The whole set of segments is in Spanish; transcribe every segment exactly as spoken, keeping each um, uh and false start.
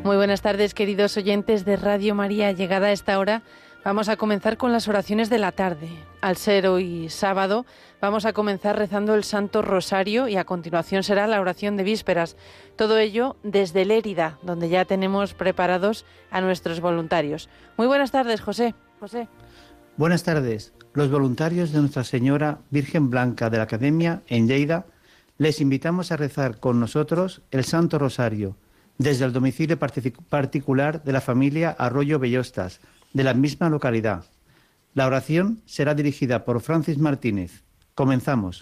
Muy buenas tardes, queridos oyentes de Radio María. Llegada a esta hora, vamos a comenzar con las oraciones de la tarde. Al ser hoy sábado, vamos a comenzar rezando el Santo Rosario y a continuación será la oración de vísperas. Todo ello desde Lérida, donde ya tenemos preparados a nuestros voluntarios. Muy buenas tardes, José. José. Buenas tardes. Los voluntarios de Nuestra Señora Virgen Blanca de la Academia en Lleida les invitamos a rezar con nosotros el Santo Rosario desde el domicilio particular de la familia Arroyo Bellostas, de la misma localidad. La oración será dirigida por Francis Martínez. Comenzamos.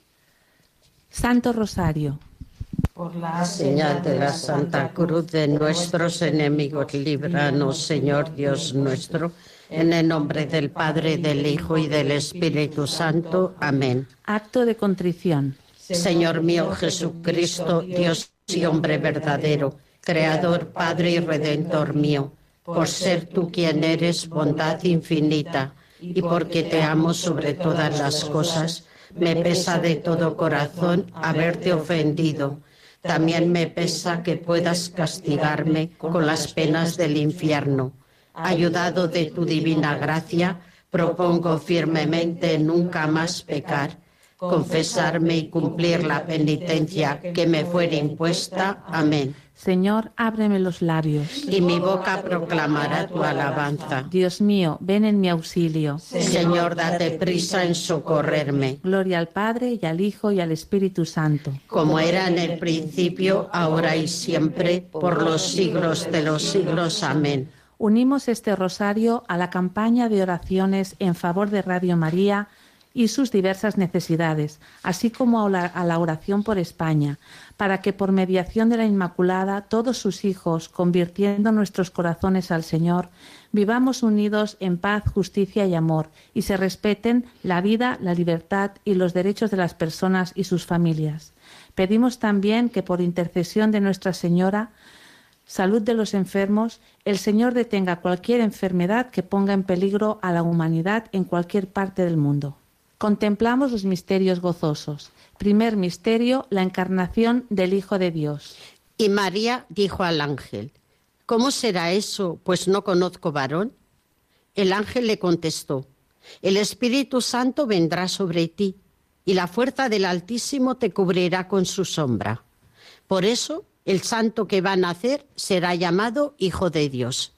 Santo Rosario. Por la señal de la Santa Cruz de nuestros enemigos, líbranos, Señor Dios nuestro, en el nombre del Padre, del Hijo y del Espíritu Santo. Amén. Acto de contrición. Señor mío Jesucristo, Dios y hombre verdadero, Creador, Padre y Redentor mío, por ser tú quien eres bondad infinita, y porque te amo sobre todas las cosas, me pesa de todo corazón haberte ofendido. También me pesa que puedas castigarme con las penas del infierno. Ayudado de tu divina gracia, propongo firmemente nunca más pecar, confesarme y cumplir la penitencia que me fuere impuesta. Amén. Señor, ábreme los labios, y mi boca proclamará tu alabanza. Dios mío, ven en mi auxilio. Señor, date prisa en socorrerme. Gloria al Padre, y al Hijo, y al Espíritu Santo. Como era en el principio, ahora y siempre, por los siglos de los siglos. Amén. Unimos este rosario a la campaña de oraciones en favor de Radio María y sus diversas necesidades, así como a la, a la oración por España, para que por mediación de la Inmaculada todos sus hijos, convirtiendo nuestros corazones al Señor, vivamos unidos en paz, justicia y amor, y se respeten la vida, la libertad y los derechos de las personas y sus familias. Pedimos también que por intercesión de Nuestra Señora, salud de los enfermos, el Señor detenga cualquier enfermedad que ponga en peligro a la humanidad en cualquier parte del mundo. Contemplamos los misterios gozosos. Primer misterio, la encarnación del Hijo de Dios. Y María dijo al ángel: ¿Cómo será eso, pues no conozco varón? El ángel le contestó: El Espíritu Santo vendrá sobre ti, y la fuerza del Altísimo te cubrirá con su sombra. Por eso, el santo que va a nacer será llamado Hijo de Dios.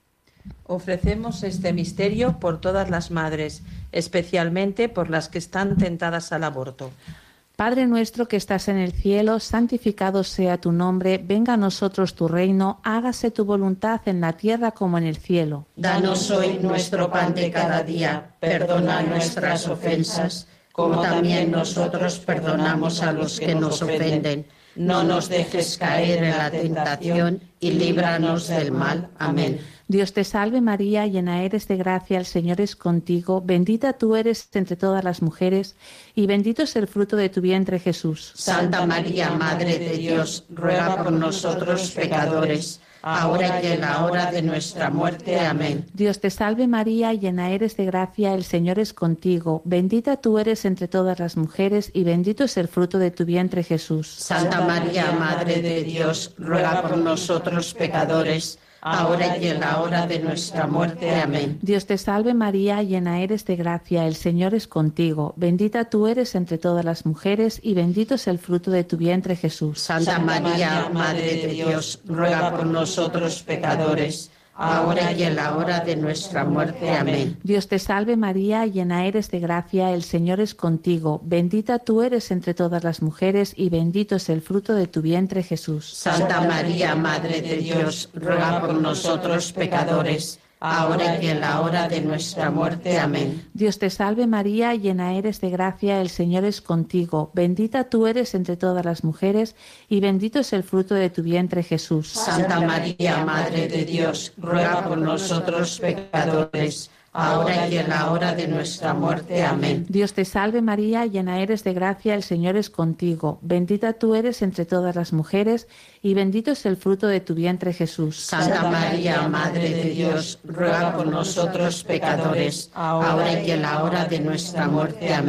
Ofrecemos este misterio por todas las madres, especialmente por las que están tentadas al aborto. Padre nuestro que estás en el cielo, santificado sea tu nombre, venga a nosotros tu reino, hágase tu voluntad en la tierra como en el cielo. Danos hoy nuestro pan de cada día, perdona nuestras ofensas, como también nosotros perdonamos a los que nos ofenden. No nos dejes caer en la tentación y líbranos del mal. Amén. Dios te salve María, llena eres de gracia, el Señor es contigo, bendita tú eres entre todas las mujeres, y bendito es el fruto de tu vientre Jesús. Santa María, Madre de Dios, ruega por nosotros pecadores, ahora y en la hora de nuestra muerte. Amén. Dios te salve María, llena eres de gracia, el Señor es contigo, bendita tú eres entre todas las mujeres, y bendito es el fruto de tu vientre Jesús. Santa María, Madre de Dios, ruega por nosotros pecadores, ahora y en la hora de nuestra muerte. Amén. Dios te salve María, llena eres de gracia, el Señor es contigo, bendita tú eres entre todas las mujeres, y bendito es el fruto de tu vientre Jesús. Santa María, Madre de Dios, ruega por nosotros pecadores, ahora y en la hora de nuestra muerte. Amén. Dios te salve María, llena eres de gracia, el Señor es contigo, bendita tú eres entre todas las mujeres, y bendito es el fruto de tu vientre Jesús. Santa María, Madre de Dios, ruega por nosotros pecadores, ahora y en la hora de nuestra muerte. Amén. Dios te salve María, llena eres de gracia, el Señor es contigo, bendita tú eres entre todas las mujeres, y bendito es el fruto de tu vientre Jesús. Santa María, Madre de Dios, ruega por nosotros pecadores, ahora y en la hora de nuestra muerte. Amén. Dios te salve María, llena eres de gracia, el Señor es contigo, bendita tú eres entre todas las mujeres, y bendito es el fruto de tu vientre Jesús. Santa María, Madre de Dios, ruega por nosotros pecadores, ahora y en la hora de nuestra muerte. Amén.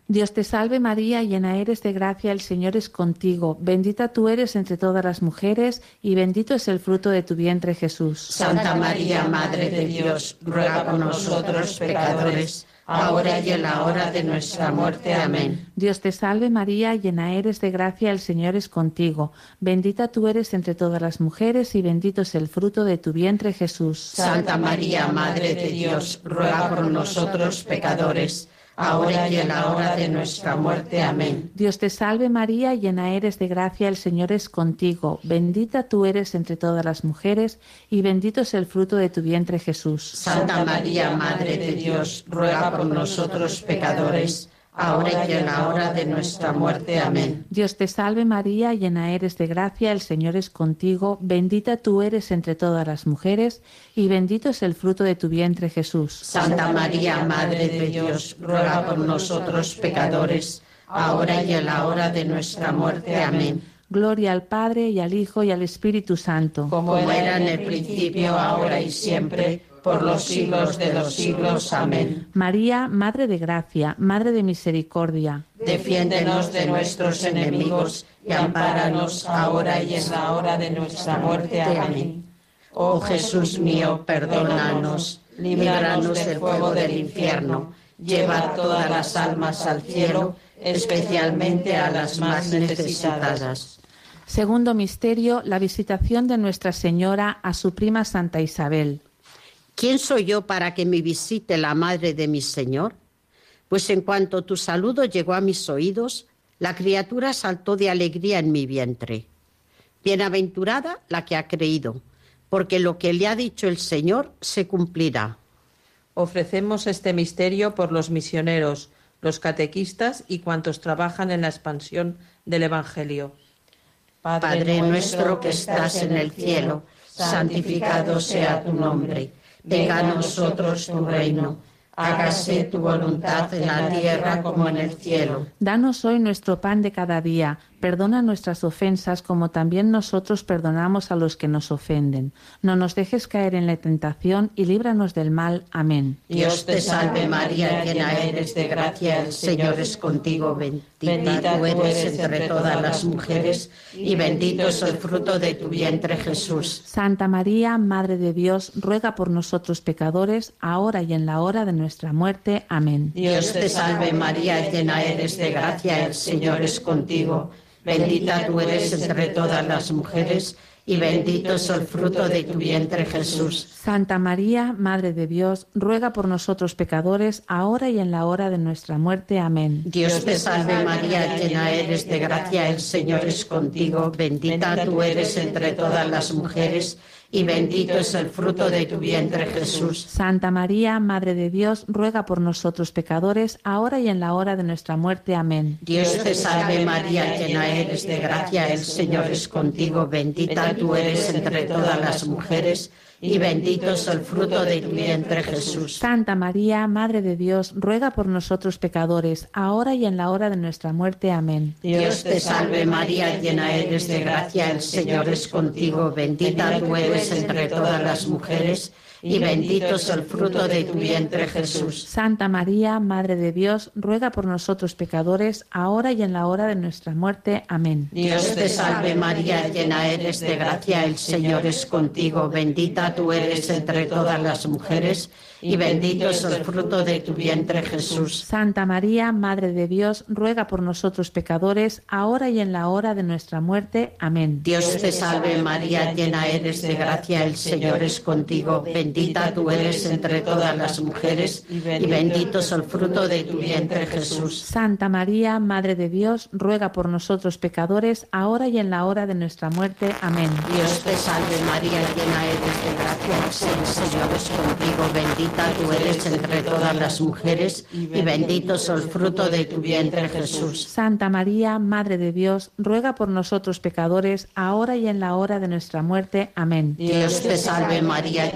Dios te salve María, llena eres de gracia, el Señor es contigo. Bendita tú eres entre todas las mujeres y bendito es el fruto de tu vientre Jesús. Santa María, Madre de Dios, ruega por nosotros pecadores, ahora y en la hora de nuestra muerte. Amén. Dios te salve María, llena eres de gracia, el Señor es contigo. Bendita tú eres entre todas las mujeres y bendito es el fruto de tu vientre Jesús. Santa María, Madre de Dios, ruega por nosotros pecadores, ahora y en la hora de nuestra muerte. Amén. Dios te salve María, llena eres de gracia, el Señor es contigo. Bendita tú eres entre todas las mujeres y bendito es el fruto de tu vientre Jesús. Santa María, Madre de Dios, ruega por nosotros pecadores, ahora y en la hora de nuestra muerte. Amén. Dios te salve María, llena eres de gracia, el Señor es contigo. Bendita tú eres entre todas las mujeres y bendito es el fruto de tu vientre Jesús. Santa María, Madre de Dios, ruega por nosotros pecadores, ahora y en la hora de nuestra muerte. Amén. Gloria al Padre y al Hijo y al Espíritu Santo. Como era en el principio, ahora y siempre, por los siglos de los siglos. Amén. María, Madre de Gracia, Madre de Misericordia, defiéndenos de nuestros enemigos y ampáranos ahora y en la hora de nuestra muerte. Amén. Oh Jesús mío, perdónanos, líbranos del fuego del infierno, lleva todas las almas al cielo, especialmente a las más necesitadas. Segundo misterio, la visitación de Nuestra Señora a su prima Santa Isabel. ¿Quién soy yo para que me visite la madre de mi Señor? Pues en cuanto tu saludo llegó a mis oídos, la criatura saltó de alegría en mi vientre. Bienaventurada la que ha creído, porque lo que le ha dicho el Señor se cumplirá. Ofrecemos este misterio por los misioneros, los catequistas y cuantos trabajan en la expansión del Evangelio. Padre, Padre nuestro que estás en el cielo, santificado sea tu nombre. Venga a nosotros tu reino. Hágase tu voluntad en la tierra como en el cielo. Danos hoy nuestro pan de cada día. Perdona nuestras ofensas como también nosotros perdonamos a los que nos ofenden. No nos dejes caer en la tentación y líbranos del mal. Amén. Dios te salve María, llena eres de gracia, el Señor es contigo. Bendita tú eres entre todas las mujeres y bendito es el fruto de tu vientre Jesús. Santa María, Madre de Dios, ruega por nosotros pecadores, ahora y en la hora de nuestra muerte. Amén. Dios te salve María, llena eres de gracia, el Señor es contigo. Bendita tú eres entre todas las mujeres y bendito es el fruto de tu vientre Jesús. Santa María, Madre de Dios, ruega por nosotros pecadores, ahora y en la hora de nuestra muerte. Amén. Dios te salve María, llena eres de gracia, el Señor es contigo. Bendita tú eres entre todas las mujeres y bendito es el fruto de tu vientre Jesús. Santa María, Madre de Dios, ruega por nosotros pecadores, ahora y en la hora de nuestra muerte. Amén. Dios te salve María, llena eres de gracia, el Señor es contigo. Bendita tú eres entre todas las mujeres y bendito es el fruto de tu vientre Jesús. Santa María, Madre de Dios, ruega por nosotros pecadores, ahora y en la hora de nuestra muerte. Amén. Dios te salve María, llena eres de gracia, el Señor es contigo. Bendita tú eres entre todas las mujeres y bendito es el fruto de tu vientre Jesús. Santa María, Madre de Dios, ruega por nosotros pecadores, ahora y en la hora de nuestra muerte. Amén. Dios te salve María, llena eres de gracia, el Señor es contigo. Bendita tú eres entre todas las mujeres y bendito es el fruto de tu vientre Jesús. Santa María, Madre de Dios, ruega por nosotros pecadores, ahora y en la hora de nuestra muerte. Amén. Dios te salve María, llena eres de gracia, el Señor es contigo. Bendita tú eres entre todas las mujeres y bendito es el fruto de tu vientre Jesús. Santa María, Madre de Dios, ruega por nosotros pecadores, ahora y en la hora de nuestra muerte. Amén. Dios te salve María, llena eres de gracia, el Señor es contigo. Bendita tú eres entre todas las mujeres y bendito es el fruto de tu vientre Jesús. Santa María, Madre de Dios, ruega por nosotros pecadores, ahora y en la hora de nuestra muerte. Amén. Dios te salve María, llena eres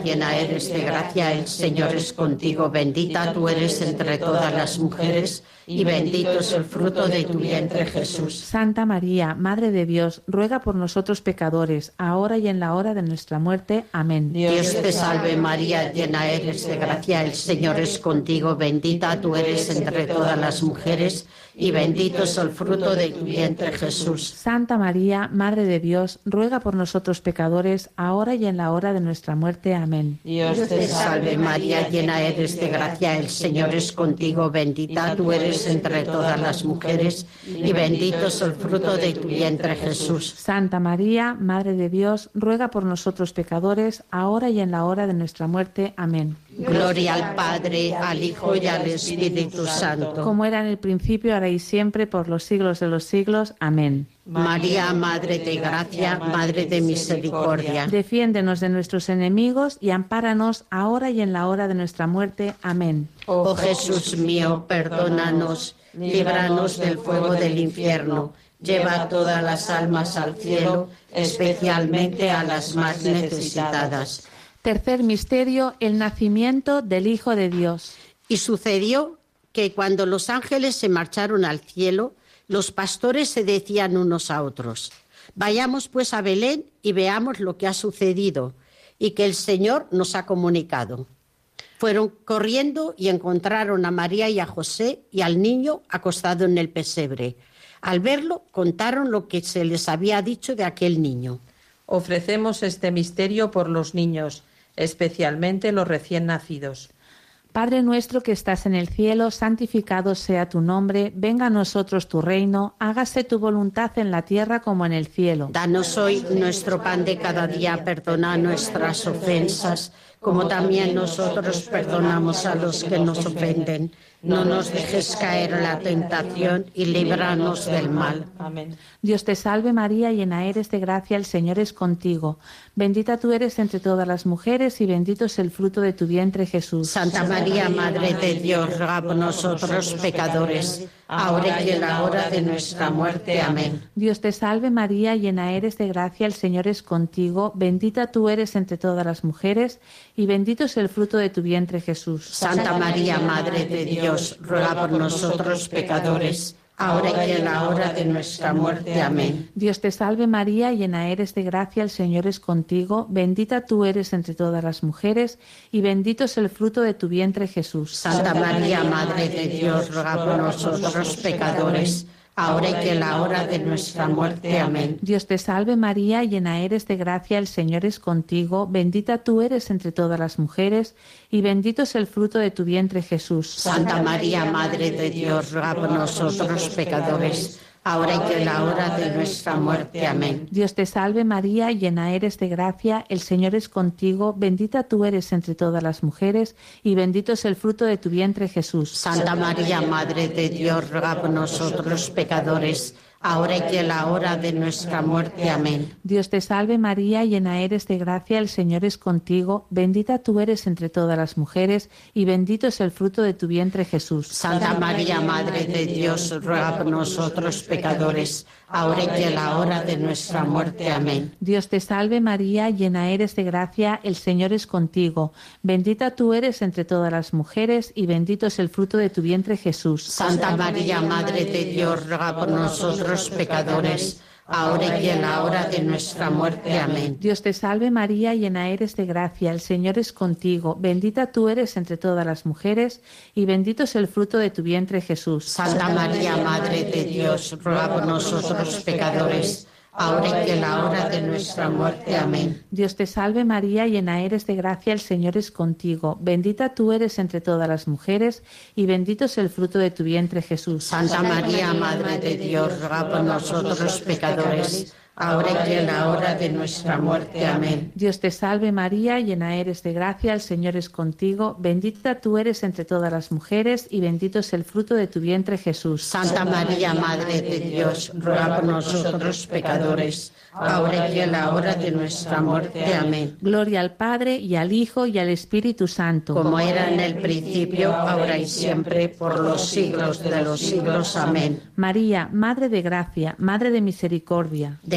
eres de gracia, el Señor es contigo. Bendita tú eres entre todas las mujeres, y bendito es el fruto de tu vientre, Jesús. Santa María, Madre de Dios, ruega por nosotros pecadores, ahora y en la hora de nuestra muerte. Amén. Dios te salve María, llena eres de gracia, el Señor es contigo. Bendita tú eres entre todas las mujeres, y bendito es el fruto de tu vientre, Jesús. Santa María, Madre de Dios, ruega por nosotros pecadores, ahora y en la hora de nuestra muerte. Amén. Dios te salve María, llena eres de gracia, el Señor es contigo. Bendita tú eres entre todas las mujeres, y bendito es el fruto de tu vientre, Jesús. Santa María, Madre de Dios, ruega por nosotros pecadores, ahora y en la hora de nuestra muerte. Amén. Gloria al Padre, al Hijo y al Espíritu Santo. Como era en el principio, ahora y siempre, por los siglos de los siglos. Amén. María, Madre de gracia, Madre de misericordia. Defiéndenos de nuestros enemigos y ampáranos ahora y en la hora de nuestra muerte. Amén. Oh Jesús mío, perdónanos, líbranos del fuego del infierno, lleva todas las almas al cielo, especialmente a las más necesitadas. Tercer misterio, el nacimiento del Hijo de Dios. Y sucedió que cuando los ángeles se marcharon al cielo, los pastores se decían unos a otros: vayamos pues a Belén y veamos lo que ha sucedido y que el Señor nos ha comunicado. Fueron corriendo y encontraron a María y a José y al niño acostado en el pesebre. Al verlo, contaron lo que se les había dicho de aquel niño. Ofrecemos este misterio por los niños, especialmente los recién nacidos. Padre nuestro que estás en el cielo, santificado sea tu nombre, venga a nosotros tu reino, hágase tu voluntad en la tierra como en el cielo. Danos hoy nuestro pan de cada día, perdona nuestras ofensas, como también nosotros perdonamos a los que nos ofenden. No nos dejes caer en la tentación y líbranos del mal. Amén. Dios te salve María, llena eres de gracia, el Señor es contigo. Bendita tú eres entre todas las mujeres y bendito es el fruto de tu vientre, Jesús. Santa María, Madre de Dios, ruega por nosotros pecadores, ahora y en la hora de nuestra muerte. Amén. Dios te salve María, llena eres de gracia, el Señor es contigo. Bendita tú eres entre todas las mujeres y bendito es el fruto de tu vientre, Jesús. Santa María, Madre de Dios, ruega por nosotros pecadores, ahora y en la hora de nuestra muerte. Amén. Dios te salve María, llena eres de gracia, el Señor es contigo. Bendita tú eres entre todas las mujeres y bendito es el fruto de tu vientre, Jesús. Santa María, Madre de Dios, ruega por nosotros pecadores, ahora y en la hora de nuestra muerte. Amén. Dios te salve María, llena eres de gracia, el Señor es contigo. Bendita tú eres entre todas las mujeres y bendito es el fruto de tu vientre, Jesús. Santa María, Madre de Dios, ruega por nosotros pecadores, ahora y en la hora de nuestra muerte. Amén. Dios te salve María, llena eres de gracia, el Señor es contigo. Bendita tú eres entre todas las mujeres y bendito es el fruto de tu vientre, Jesús. Santa María, Madre de Dios, ruega por nosotros pecadores, ahora y en la hora de nuestra muerte. Amén. Dios te salve María, llena eres de gracia, el Señor es contigo. Bendita tú eres entre todas las mujeres y bendito es el fruto de tu vientre, Jesús. Santa María, Madre de Dios, ruega por nosotros pecadores, ahora y en la hora de nuestra muerte. Amén. Dios te salve María, llena eres de gracia, el Señor es contigo. Bendita tú eres entre todas las mujeres y bendito es el fruto de tu vientre, Jesús. Santa María, Madre de Dios, ruega por nosotros pecadores, ahora y en la hora de nuestra muerte. Amén. Dios te salve María, llena eres de gracia, el Señor es contigo. Bendita tú eres entre todas las mujeres y bendito es el fruto de tu vientre, Jesús. Santa María, Madre de Dios, ruega por nosotros pecadores, ahora y en la hora de nuestra muerte. Amén. Dios te salve María, llena eres de gracia, el Señor es contigo. Bendita tú eres entre todas las mujeres y bendito es el fruto de tu vientre, Jesús. Santa María, Madre de Dios, ruega por nosotros pecadores, ahora y en la hora de nuestra muerte. Amén. Dios te salve María, llena eres de gracia, el Señor es contigo. Bendita tú eres entre todas las mujeres y bendito es el fruto de tu vientre, Jesús. Santa María, Madre de Dios, ruega por nosotros pecadores, ahora y en la hora de nuestra muerte. Amén. Gloria al Padre y al Hijo y al Espíritu Santo. Como era en el principio, ahora y siempre, por los siglos de los siglos. Amén. María, Madre de gracia, Madre de misericordia. De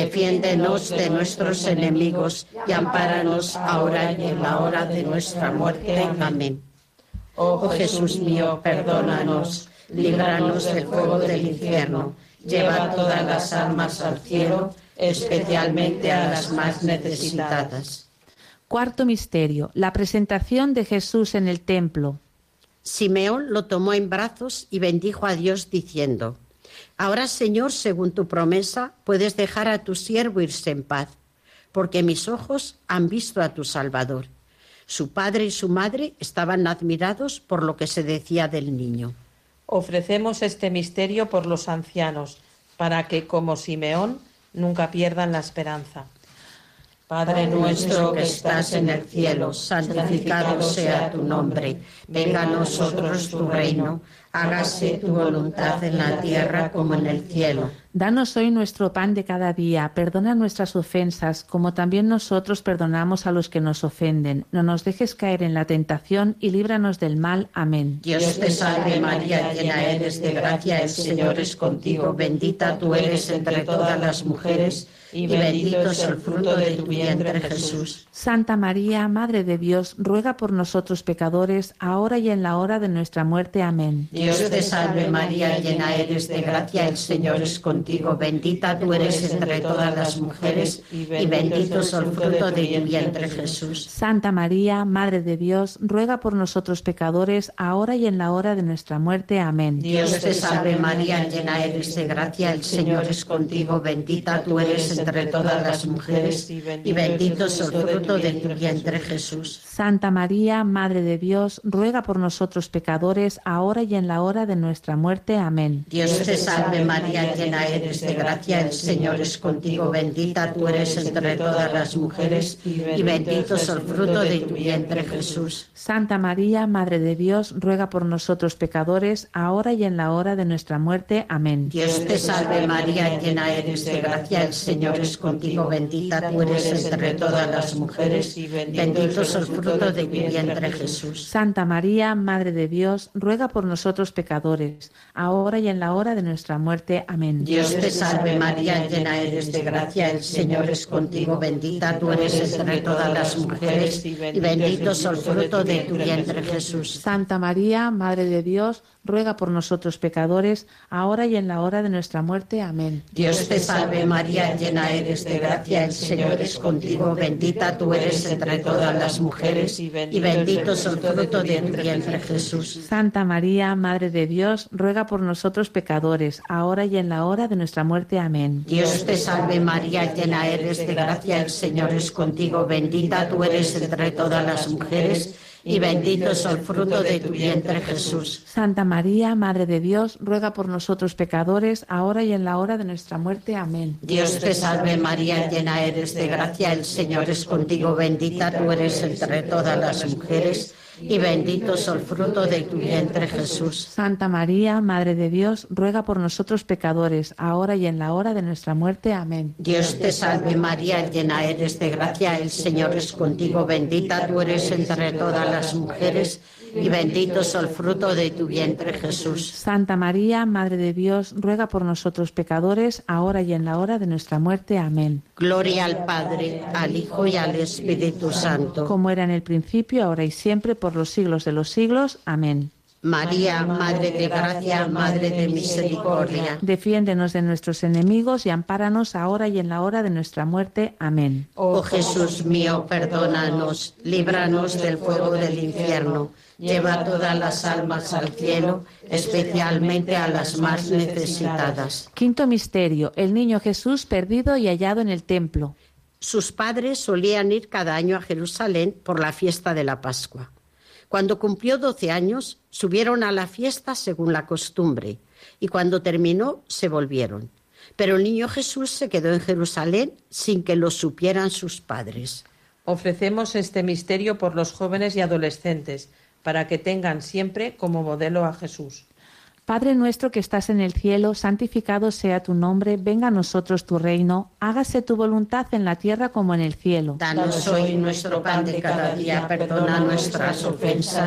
Defiéndenos de nuestros enemigos y ampáranos ahora y en la hora de nuestra muerte. Amén. Oh Jesús mío, perdónanos, líbranos del fuego del infierno, lleva todas las almas al cielo, especialmente a las más necesitadas. Cuarto misterio, la presentación de Jesús en el templo. Simeón lo tomó en brazos y bendijo a Dios diciendo: Ahora, Señor, según tu promesa, puedes dejar a tu siervo irse en paz, porque mis ojos han visto a tu Salvador. Su padre y su madre estaban admirados por lo que se decía del niño. Ofrecemos este misterio por los ancianos, para que, como Simeón, nunca pierdan la esperanza. Padre nuestro que estás en el cielo, santificado sea tu nombre. Venga a nosotros tu reino. Hágase tu voluntad en la tierra como en el cielo. Danos hoy nuestro pan de cada día. Perdona nuestras ofensas, como también nosotros perdonamos a los que nos ofenden. No nos dejes caer en la tentación y líbranos del mal. Amén. Dios te salve María, llena eres de gracia, el Señor es contigo. Bendita tú eres entre todas las mujeres y bendito es el fruto de tu vientre, Jesús. Santa María, Madre de Dios, ruega por nosotros pecadores, ahora y en la hora de nuestra muerte. Amén. Dios te salve María, llena eres de gracia, el Señor es contigo. Bendita tú eres entre todas las mujeres y bendito es el fruto de tu vientre, Jesús. Santa María, Madre de Dios, ruega por nosotros pecadores, ahora y en la hora de nuestra muerte. Amén. Dios te salve María, llena eres de gracia, el Señor es contigo. Bendita tú eres entre todas las mujeres y bendito es el fruto de tu vientre, Jesús. Santa María, Madre de Dios, ruega por nosotros pecadores, ahora y en la hora de nuestra muerte. Amén. Dios te salve María, llena eres de gracia, el Señor es contigo. Bendita tú eres entre todas las mujeres y bendito es el fruto de tu vientre, Jesús. Santa María, Madre de Dios, ruega por nosotros pecadores, ahora y en la hora de nuestra muerte. Amén. Dios te salve María, llena eres de gracia, el Señor es contigo. Bendita tú eres entre todas las mujeres y bendito es el fruto de tu vientre, Jesús. Santa María, Madre de Dios, ruega por nosotros pecadores, ahora y en la hora de nuestra muerte. Amén. Dios te salve María, llena eres de gracia, el Señor es contigo. Bendita tú eres entre todas las mujeres y bendito es el fruto de tu vientre, Jesús. Santa María, Madre de Dios, ruega por nosotros pecadores, ahora y en la hora de nuestra muerte. Amén. Dios te salve María, llena eres de gracia, el Señor es contigo. Bendita tú eres entre todas las mujeres y bendito es el fruto de tu vientre, Jesús. Santa María, Madre de Dios, ruega por nosotros pecadores, ahora y en la hora de nuestra muerte. Amén. Dios te salve María, llena eres de gracia, el Señor es contigo. Bendita tú eres entre todas las mujeres y bendito es el fruto de tu vientre, Jesús. Santa María, Madre de Dios, ruega por nosotros pecadores, ahora y en la hora de nuestra muerte. Amén. Dios te salve María, llena eres de gracia, el Señor es contigo. Bendita tú eres entre todas las mujeres y bendito es el fruto de tu vientre, Jesús. Santa María, Madre de Dios, ruega por nosotros pecadores, ahora y en la hora de nuestra muerte. Amén. Dios te salve María, llena eres de gracia, el Señor es contigo. Bendita tú eres entre todas las mujeres y bendito es el fruto de tu vientre, Jesús. Santa María, Madre de Dios, ruega por nosotros pecadores, ahora y en la hora de nuestra muerte. Amén. Gloria al Padre, al Hijo y al Espíritu Santo. Como era en el principio, ahora y siempre, por los siglos de los siglos. Amén. María, Madre de gracia, Madre de misericordia. Defiéndenos de nuestros enemigos y ampáranos ahora y en la hora de nuestra muerte. Amén. Oh Jesús mío, perdónanos, líbranos del fuego del infierno. Lleva todas las almas al cielo, especialmente a las más necesitadas. Quinto misterio, el niño Jesús perdido y hallado en el templo. Sus padres solían ir cada año a Jerusalén por la fiesta de la Pascua. Cuando cumplió doce años, subieron a la fiesta según la costumbre, y cuando terminó, se volvieron. Pero el niño Jesús se quedó en Jerusalén sin que lo supieran sus padres. Ofrecemos este misterio por los jóvenes y adolescentes, para que tengan siempre como modelo a Jesús. Padre nuestro que estás en el cielo, santificado sea tu nombre, venga a nosotros tu reino, hágase tu voluntad en la tierra como en el cielo. Danos hoy nuestro pan de cada día, perdona nuestras ofensas,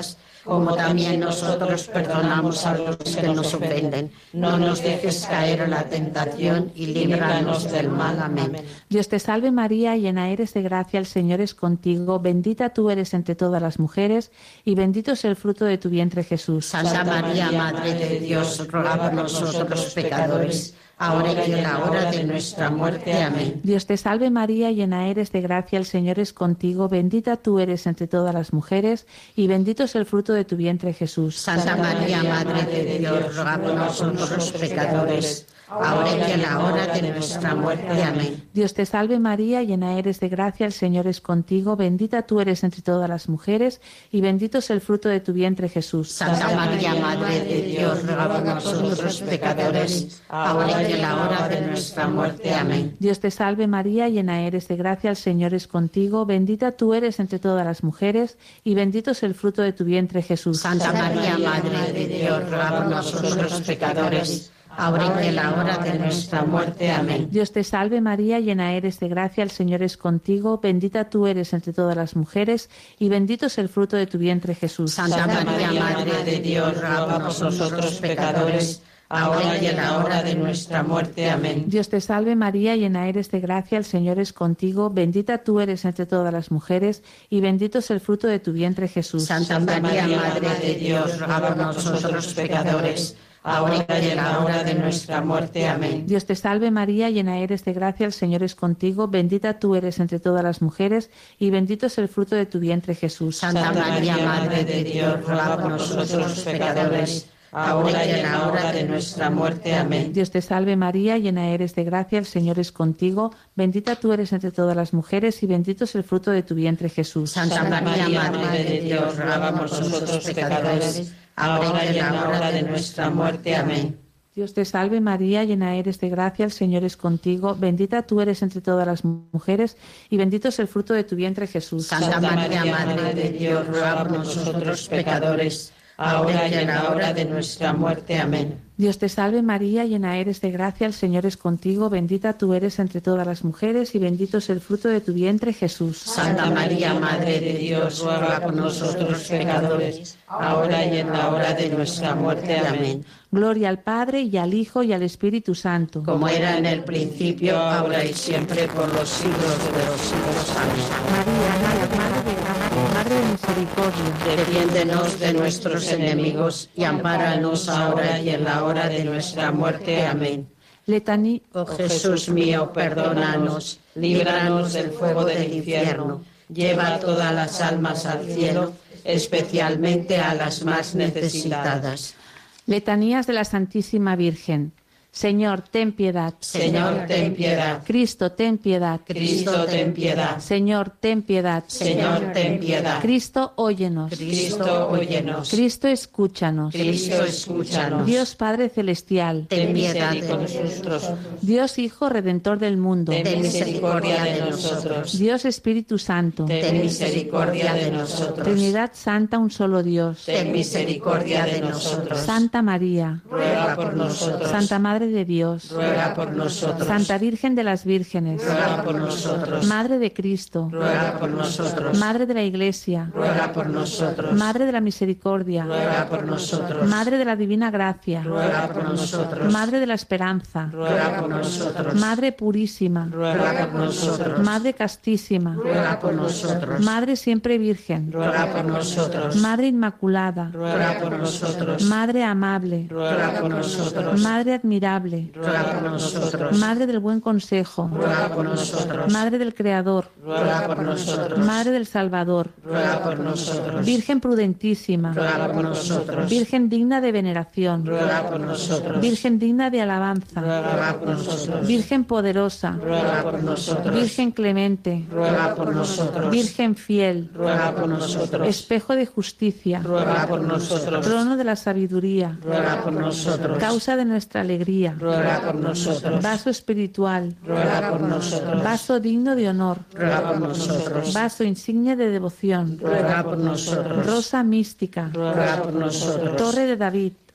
como también nosotros perdonamos a los que nos ofenden. No nos dejes caer en la tentación y líbranos del mal. Amén. Dios te salve María, llena eres de gracia, el Señor es contigo, bendita tú eres entre todas las mujeres y bendito es el fruto de tu vientre Jesús. Santa María, Madre de Dios, ruega por nosotros los pecadores, ahora y en la hora de nuestra muerte. Amén. Dios te salve María, llena eres de gracia, el Señor es contigo, bendita tú eres entre todas las mujeres y bendito es el fruto de tu vientre Jesús. Santa María, Madre de Dios, ruega por nosotros los pecadores, ahora y en la hora de nuestra muerte. Amén. Dios te salve María, llena eres de gracia, el Señor es contigo, bendita tú eres entre todas las mujeres y bendito es el fruto de tu vientre Jesús. Santa María, Madre de Dios, ruega por nosotros los pecadores, ahora y en la hora de nuestra muerte. Amén. Dios te salve María, llena eres de gracia, el Señor es contigo, bendita tú eres entre todas las mujeres y bendito es el fruto de tu vientre Jesús. Santa María, Madre de Dios, ruega por nosotros los pecadores, ahora y en la hora de nuestra muerte. Amén. Dios te salve María, llena eres de gracia, el Señor es contigo, bendita tú eres entre todas las mujeres y bendito es el fruto de tu vientre Jesús. Santa María, Madre de Dios, ruega por nosotros los pecadores, ahora y en la hora de nuestra muerte. Amén. Dios te salve María, llena eres de gracia, el Señor es contigo, bendita tú eres entre todas las mujeres y bendito es el fruto de tu vientre Jesús. Santa María, Madre de Dios, ruega por nosotros los pecadores, ahora y en la hora de nuestra muerte. Amén. Dios te salve María, llena eres de gracia, el Señor es contigo, bendita tú eres entre todas las mujeres y bendito es el fruto de tu vientre Jesús. Santa María, Madre de Dios, ruega por nosotros los pecadores, ahora y en la hora de nuestra muerte. Amén. Dios te salve María, llena eres de gracia, el Señor es contigo, bendita tú eres entre todas las mujeres y bendito es el fruto de tu vientre Jesús. Santa María, Madre de Dios, ruega por nosotros los pecadores, ahora y en la hora de nuestra muerte. Amén. Dios te salve María, llena eres de gracia, el Señor es contigo, bendita tú eres entre todas las mujeres y bendito es el fruto de tu vientre Jesús. Santa María, Madre de Dios, ruega por nosotros los pecadores, ahora y en la hora de nuestra muerte. Amén. Dios te salve María, llena eres de gracia, el Señor es contigo, bendita tú eres entre todas las mujeres y bendito es el fruto de tu vientre Jesús. Santa María, Madre de Dios, ruega por nosotros los pecadores, ahora y en la hora de nuestra muerte. Amén. Gloria al Padre y al Hijo y al Espíritu Santo. Como era en el principio, ahora y siempre, por los siglos de los siglos. Amén. María, Madre de gracia, Madre de misericordia, defiéndenos de nuestros enemigos y ampáranos ahora y en la hora de nuestra muerte. Amén. Letaní, Oh Jesús mío, perdónanos, líbranos del fuego del infierno, lleva a todas las almas al cielo, especialmente a las más necesitadas. Letanías de la Santísima Virgen. Señor, ten piedad. Señor, ten piedad. Cristo, ten piedad. Cristo, ten piedad. Señor, ten piedad. Señor, ten piedad. Cristo, óyenos. Cristo, óyenos. Cristo, escúchanos. Cristo, escúchanos. Dios Padre Celestial. Ten piedad de nosotros. Dios Hijo Redentor del mundo. Ten misericordia de nosotros. Dios Espíritu Santo. Ten misericordia de nosotros. Trinidad Santa, un solo Dios. Ten misericordia de nosotros. Santa María. Ruega por nosotros. Santa Madre de Dios. Ruega por nosotros. Santa Virgen de las Vírgenes. Ruega por nosotros. Madre de Cristo. Ruega por nosotros. Madre de la Iglesia. Ruega por nosotros. Madre de la Misericordia. Ruega por nosotros. Madre de la Divina Gracia. Ruega por nosotros. Madre de la Esperanza. Ruega por nosotros. Madre Purísima. Ruega por nosotros. Madre Castísima. Ruega por nosotros. Madre Siempre Virgen. Ruega por nosotros. Madre Inmaculada. Ruega por nosotros. Madre Amable. Ruega por nosotros. Madre Admirable. Ruega por nosotros. Madre del Buen Consejo. Ruega por nosotros. Madre del Creador. Ruega por nosotros. Madre del Salvador. Ruega por nosotros. Virgen prudentísima. Ruega por nosotros. Virgen digna de veneración. Ruega por nosotros. Virgen digna de alabanza. Ruega por nosotros. Virgen poderosa. Ruega por nosotros. Virgen clemente. Ruega por nosotros. Virgen fiel. Ruega por nosotros. Espejo de justicia. Ruega por nosotros. Trono de la sabiduría. Ruega por nosotros. Causa de nuestra alegría. Ruega por nosotros. Vaso espiritual. Ruega por nosotros. Vaso digno de honor. Ruega por nosotros. Vaso insignia de devoción. Ruega por nosotros. Rosa mística. Ruega por nosotros. Torre de David.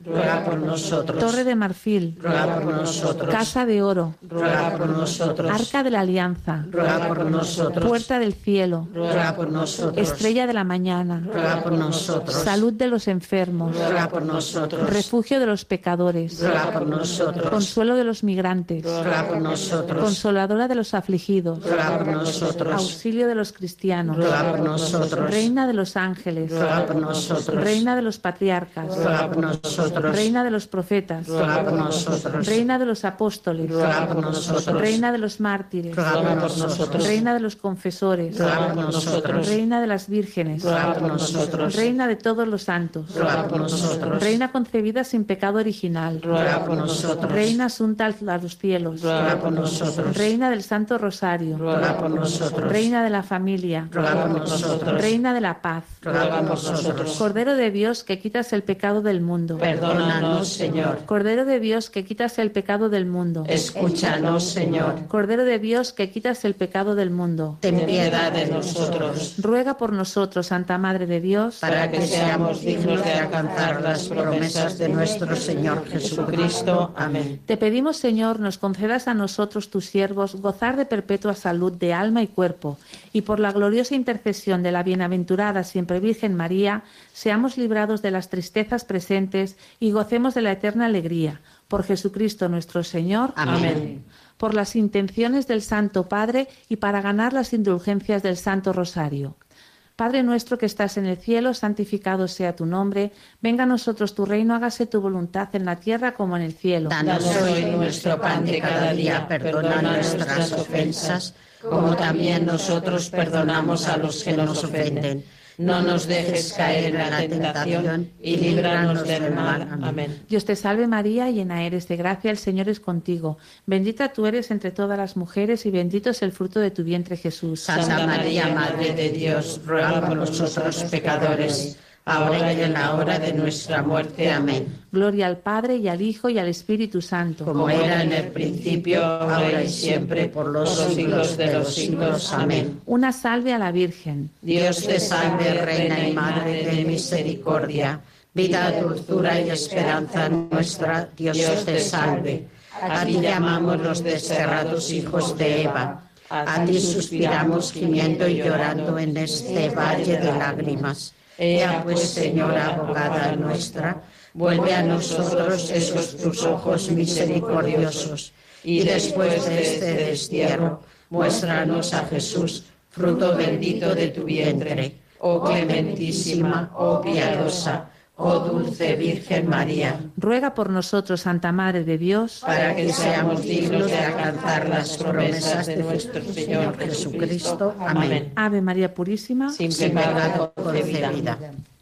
ruega por nosotros. Torre de marfil, ruega por nosotros. Casa de oro, ruega por nosotros. Arca de la alianza, ruega por nosotros. Puerta del cielo, ruega por nosotros. Estrella de la mañana, ruega por nosotros. Salud de los enfermos, ruega por nosotros. refugio de los pecadores, ruega por nosotros. consuelo de los migrantes, ruega por nosotros. consoladora de los afligidos, ruega por nosotros. auxilio de los cristianos, ruega por nosotros. reina de los ángeles, ruega por nosotros. reina de los patriarcas, ruega por nosotros. reina de los profetas, ruega por nosotros. reina de los apóstoles, ruega por nosotros. reina de los mártires, ruega por nosotros. reina de los confesores, ruega por nosotros. reina de las vírgenes, ruega por nosotros. reina de todos los santos, ruega por nosotros. reina concebida sin pecado original, ruega por nosotros. reina asunta a los cielos, ruega por nosotros. reina del Santo Rosario, ruega por nosotros. reina de la familia, ruega por nosotros. reina de la paz, ruega por nosotros. Cordero de Dios que quitas el pecado del mundo, Perdónanos, Señor. Cordero de Dios que quitas el pecado del mundo, Escúchanos, Señor. Cordero de Dios que quitas el pecado del mundo, Ten piedad de nosotros, ruega por nosotros, Santa Madre de Dios, para que seamos dignos de alcanzar las promesas de nuestro Señor Jesucristo. Amén. Te pedimos, Señor, nos concedas a nosotros, tus siervos, gozar de perpetua salud de alma y cuerpo, y por la gloriosa intercesión de la bienaventurada siempre Virgen María, seamos librados de las tristezas presentes y gocemos de la eterna alegría. Por Jesucristo nuestro Señor. Amén. Por las intenciones del Santo Padre y para ganar las indulgencias del Santo Rosario. Padre nuestro que estás en el cielo, santificado sea tu nombre. Venga a nosotros tu reino, hágase tu voluntad en la tierra como en el cielo. Danos hoy nuestro pan de cada día, perdona nuestras ofensas, como también nosotros perdonamos a los que nos ofenden. No nos dejes caer en la tentación y líbranos del mal. Amén. Dios te salve María, llena eres de gracia, el Señor es contigo. Bendita tú eres entre todas las mujeres y bendito es el fruto de tu vientre Jesús. Santa María, Madre de Dios, ruega por nosotros pecadores, ahora y en la hora de nuestra muerte. Amén. Gloria al Padre y al Hijo y al Espíritu Santo. Como era en el principio, ahora y siempre, por los siglos de los siglos. Amén. Una salve a la Virgen. Dios te salve, Reina y Madre de misericordia, vida, dulzura y esperanza nuestra. Dios te salve. A ti llamamos los desterrados hijos de Eva. A ti suspiramos gimiendo y llorando en este valle de lágrimas. Ea pues, Señora abogada nuestra, vuelve a nosotros esos tus ojos misericordiosos, y después de este destierro, muéstranos a Jesús, fruto bendito de tu vientre. Oh clementísima, oh piadosa, oh dulce Virgen María, ruega por nosotros, Santa Madre de Dios, para que seamos dignos de alcanzar las promesas de nuestro Señor Jesucristo. Amén. Ave María Purísima, Sin pecado concebida.